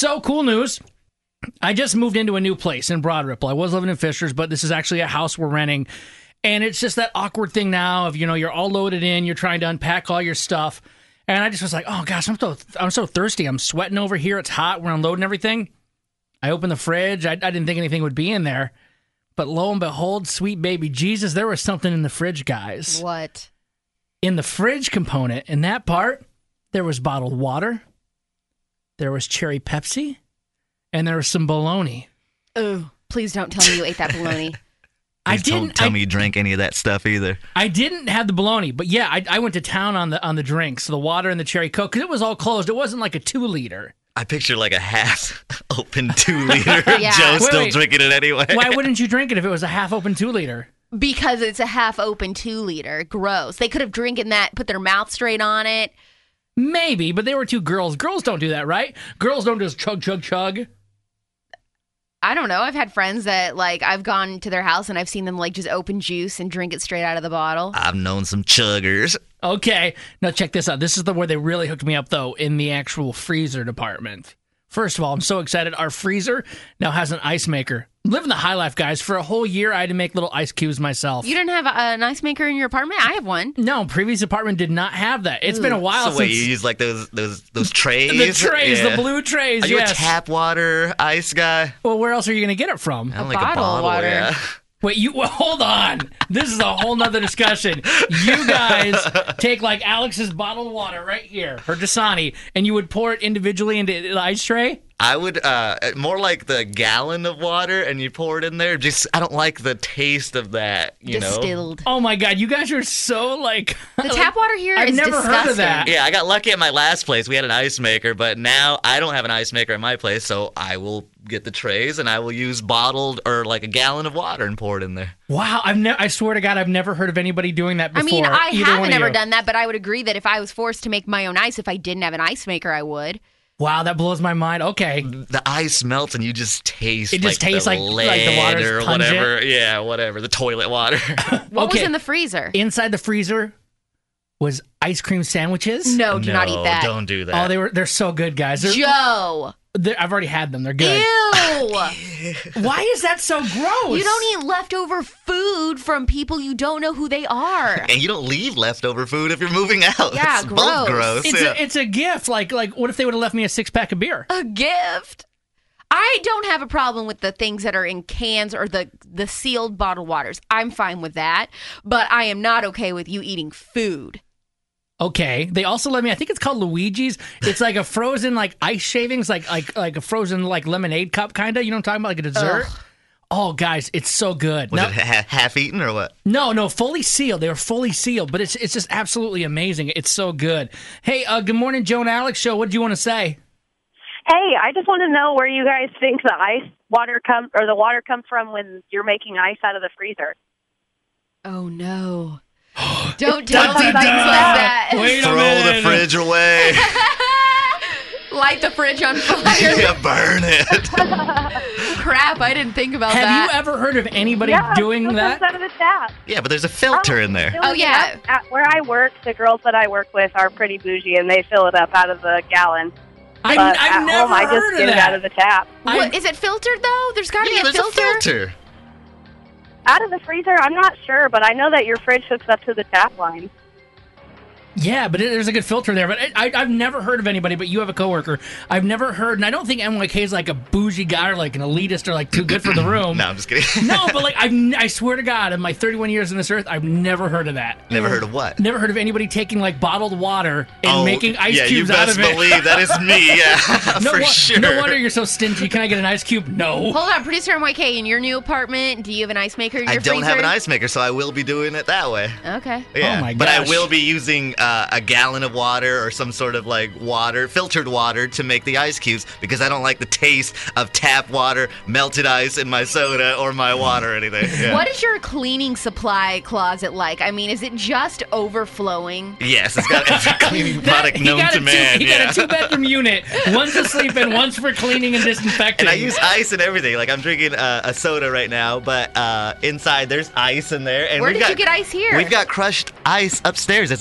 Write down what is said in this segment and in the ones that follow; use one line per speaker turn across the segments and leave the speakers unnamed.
So, cool news. I just moved into a new place in Broad Ripple. I was living in Fishers, but this is actually a house we're renting. And it's just that awkward thing now of, you're all loaded in, you're trying to unpack all your stuff. And I just was like, oh gosh, I'm so thirsty. I'm sweating over here. It's hot. We're unloading everything. I opened the fridge. I didn't think anything would be in there. But lo and behold, sweet baby Jesus, there was something in the fridge, guys.
What?
In the fridge component, in that part, there was bottled water, there was cherry Pepsi, and there was some bologna.
Oh, please don't tell me you ate that bologna.
Don't tell me you drank any of that stuff either.
I didn't have the bologna, but yeah, I went to town on the drinks, the water and the cherry Coke, because it was all closed. It wasn't like a 2-liter.
I picture like a half-open 2-liter.
Yeah.
Joe still drinking it anyway.
Why wouldn't you drink it if it was a half-open 2-liter?
Because it's a half-open 2-liter. Gross. They could have drinking that, put their mouth straight on it.
Maybe, but they were two girls. Girls don't do that, right? Girls don't just chug, chug, chug.
I don't know. I've had friends that, I've gone to their house and I've seen them, just open juice and drink it straight out of the bottle.
I've known some chuggers.
Okay. Now, check this out. This is where they really hooked me up, though, in the actual freezer department. First of all, I'm so excited. Our freezer now has an ice maker. Living the high life, guys. For a whole year, I had to make little ice cubes myself.
You didn't have an ice maker in your apartment? I have one.
No, previous apartment did not have that. It's been a while
So
since...
wait, you use those trays?
The trays,
Yeah.
the blue trays,
Are you
yes.
a tap water ice guy?
Well, where else are you going to get it from?
I don't
A
like
bottle
a
of
bottle,
water.
yeah.
Wait, hold on. This is a whole nother discussion. You guys take Alex's bottled water right here, her Dasani, and you would pour it individually into the ice tray?
I would more like the gallon of water, and you pour it in there. I don't like the taste of that. You know.
Distilled.
Oh my God, you guys are so
The tap water here
I've
is
never
disgusting.
heard of that.
Yeah, I got lucky at my last place. We had an ice maker, but now I don't have an ice maker at my place, so I will get the trays and I will use bottled or a gallon of water and pour it in there.
Wow, I swear to God, I've never heard of anybody doing that before.
I mean, I
either one
haven't
of
ever
you.
done that, but I would agree that if I was forced to make my own ice, if I didn't have an ice maker, I would.
Wow, that blows my mind. Okay.
The ice melts and you just taste
It just tastes
the
like the water's
or
pungent?
whatever. Yeah, whatever. The toilet water.
What was
Okay.
in the freezer?
Inside the freezer was ice cream sandwiches.
No, do not eat that.
Don't do that.
Oh, they're so good, guys.
Joe.
I've already had them. They're good.
Ew.
Why is that so gross?
You don't eat leftover food from people you don't know who they are.
And you don't leave leftover food if you're moving out.
Yeah,
it's both
gross.
gross. Yeah.
It's a gift. Like what if they would have left me a 6-pack of beer?
A gift. I don't have a problem with the things that are in cans or the sealed bottled waters. I'm fine with that. But I am not okay with you eating food.
Okay. They also let me. I think it's called Luigi's. It's like a frozen ice shavings, like a frozen lemonade cup kind of. You know what I'm talking about, like a dessert.
Ugh.
Oh, guys, it's so good.
Was
Now-
it half eaten or what?
No, fully sealed. They were fully sealed, but it's just absolutely amazing. It's so good. Hey, good morning, Joe and Alex show. What do you want to say?
Hey, I just want to know where you guys think the the water comes from when you're making ice out of the freezer.
Oh, no. Don't tell me things like that.
Wait a
Throw
minute.
the fridge away.
Light the fridge on fire.
Yeah, burn it.
Crap, I didn't think about
Have
that.
you ever heard of anybody
Yeah,
doing
it
that?
comes out of the tap.
Yeah, but there's a filter in there.
Oh, yeah.
Where I work, the girls that I work with are pretty bougie, and they fill it up out of the gallon.
I've
But
never
at home, I
heard
just
of
get
that.
it out of the tap.
What, is it filtered, though? There's got to
Yeah,
be a
there's
filter.
a filter.
Out of the freezer, I'm not sure, but I know that your fridge hooks up to the tap line.
Yeah, but there's a good filter there. But I've never heard of anybody, but you have a coworker. I've never heard, and I don't think NYK is like a bougie guy or like an elitist or like too good for the room.
No, I'm just kidding.
No, but I swear to God, in my 31 years on this earth, I've never heard of that.
Never heard of what?
Never heard of anybody taking bottled water and making ice cubes
you
out
best
of it.
believe that is me. Yeah,
No,
for sure.
No wonder you're so stingy. Can I get an ice cube? No.
Hold on, producer NYK, in your new apartment, do you have an ice maker in your
I don't
freezer?
have an ice maker, so I will be doing it that way.
Okay.
Yeah.
Oh my
But I
gosh.
will be using a gallon of water or some sort of filtered water to make the ice cubes because I don't like the taste of tap water, melted ice in my soda or my water or anything. Yeah.
What is your cleaning supply closet like? I mean, is it just overflowing?
Yes, it's a cleaning product
He
known
got
to
a
man.
He got a 2-bedroom unit. One's to sleep in, one's for cleaning and disinfecting.
And I use ice and everything. Like I'm drinking a soda right now, but inside there's ice in there. And
Where
we've
did
got,
you get ice here?
We've got crushed ice upstairs. There's an ice machine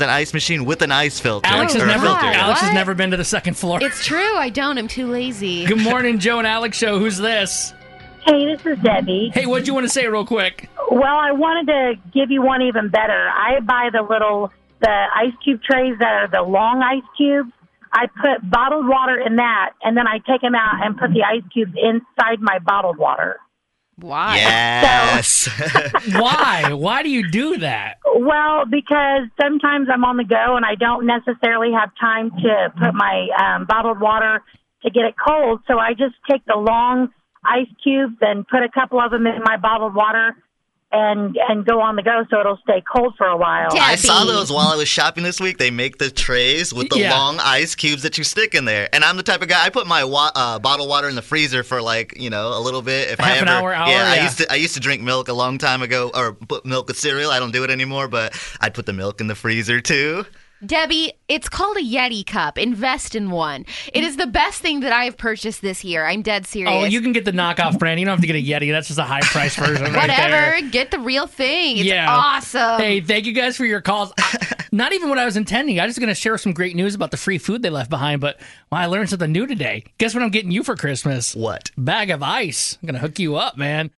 machine with an ice filter.
Alex has
or a
never
filter.
Alex has
What?
never been to the second floor.
It's true. I don't. I'm too lazy.
Good morning, Joe and Alex show. Who's this?
Hey, this is Debbie.
Hey, what do you want to say real quick?
Well, I wanted to give you one even better. I buy the ice cube trays that are the long ice cubes. I put bottled water in that, and then I take them out and put the ice cubes inside my bottled water.
Why?
Yes.
Why? Why do you do that?
Well, because sometimes I'm on the go and I don't necessarily have time to put my bottled water to get it cold, so I just take the long ice cubes and put a couple of them in my bottled water and go on the go so it'll stay cold for a while.
I saw
Debbie.
those while I was shopping this week. They make the trays with the
Yeah.
long ice cubes that you stick in there. And I'm the type of guy, I put my bottled water in the freezer for like, a little bit. If
Half
I
an
ever,
hour,
yeah,
yeah.
I used to drink milk a long time ago, or put milk with cereal. I don't do it anymore, but I'd put the milk in the freezer too.
Debbie, it's called a Yeti cup. Invest in one. It is the best thing that I have purchased this year. I'm dead serious.
Oh, you can get the knockoff brand. You don't have to get a Yeti. That's just a high price version right
Whatever.
there.
Get the real thing. It's
Yeah.
awesome.
Hey, thank you guys for your calls. Not even what I was intending. I was just going to share some great news about the free food they left behind, but I learned something new today. Guess what I'm getting you for Christmas?
What?
Bag of ice. I'm going to hook you up, man.